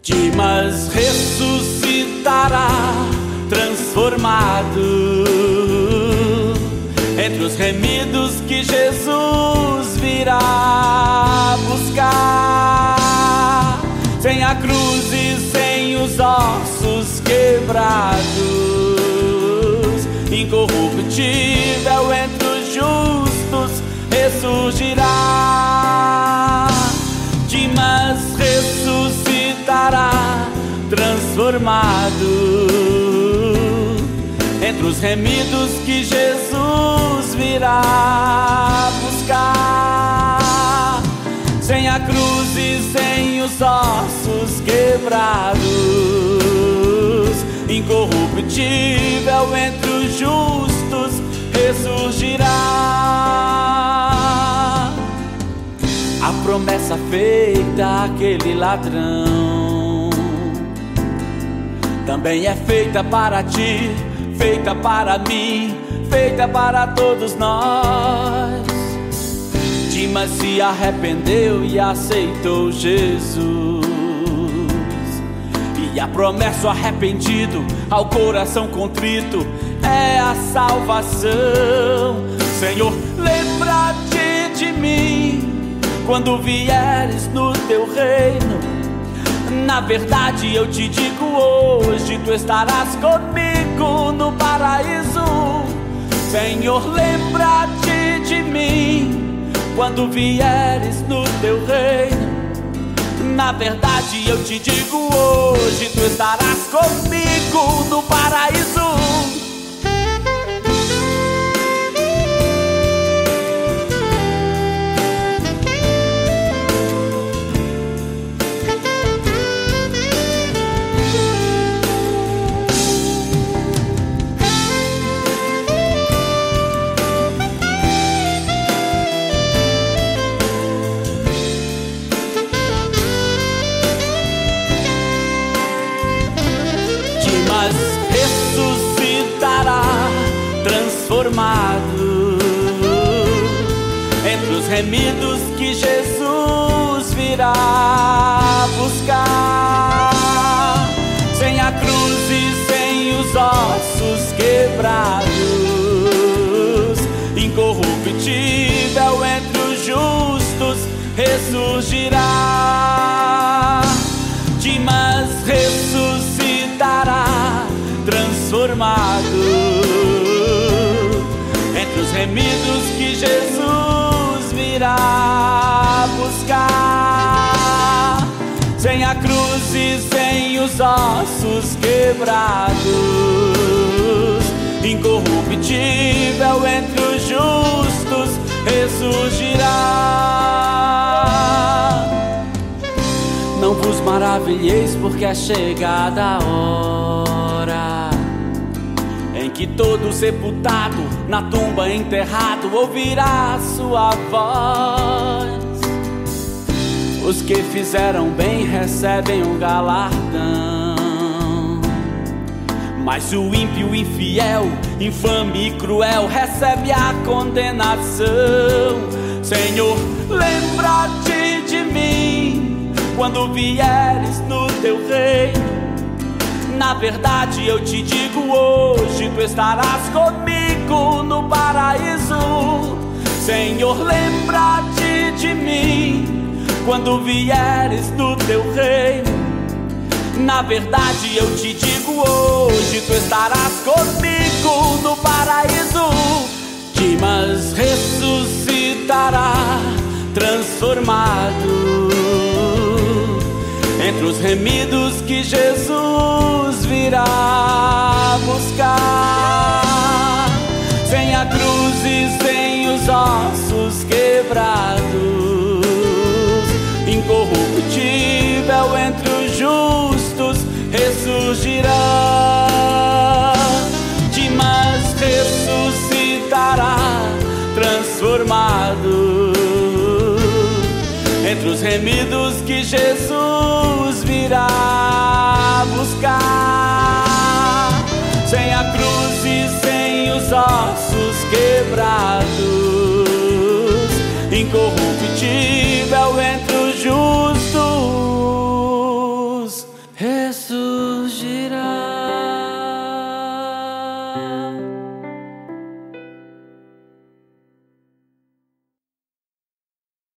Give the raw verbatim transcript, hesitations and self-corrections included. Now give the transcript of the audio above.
Dimas ressuscitará transformado entre os remidos que Jesus virá buscar, sem a cruz e sem os ossos quebrados, incorruptível entre os justos ressurgirá. Dimas ressuscitará transformado entre os remidos que Jesus virá buscar, sem a cruz e sem os ossos quebrados, incorruptível entre os justos ressurgirá. A promessa feita àquele ladrão também é feita para ti, feita para mim, feita para todos nós. Dimas se arrependeu e aceitou Jesus, e a promessa ao arrependido, ao coração contrito, é a salvação. Senhor, lembra-te de mim quando vieres no teu reino. Na verdade eu te digo hoje, tu estarás comigo no paraíso. Senhor, lembra-te de mim quando vieres no teu reino. Na verdade eu te digo hoje, tu estarás comigo no paraíso. Dimas ressuscitará transformado entre os remidos que Jesus virá buscar, sem a cruz e sem os ossos quebrados, incorruptível entre os justos ressurgirá. Dimas ressuscitará transformado entre os remidos que Jesus virá buscar, sem a cruz e sem os ossos quebrados, incorruptível entre os justos ressurgirá. Não vos maravilheis, porque é chegada a hora em que todo sepultado, na tumba enterrado, ouvirá a sua voz. Os que fizeram bem recebem um galardão, mas o ímpio, infiel, infame e cruel recebe a condenação. Senhor, lembra-te de mim quando vieres no teu reino. Na verdade eu te digo hoje, tu estarás comigo no paraíso. Senhor, lembra-te de mim quando vieres no teu reino. Na verdade eu te digo hoje, tu estarás comigo no paraíso. Dimas ressuscitará transformado entre os remidos que Jesus virá buscar, sem a cruz e sem os ossos quebrados, incorruptível entre os justos ressurgirá. Dimas ressuscitará transformado entre os remidos que Jesus virá buscar, sem a cruz e sem os ossos quebrados, incorruptível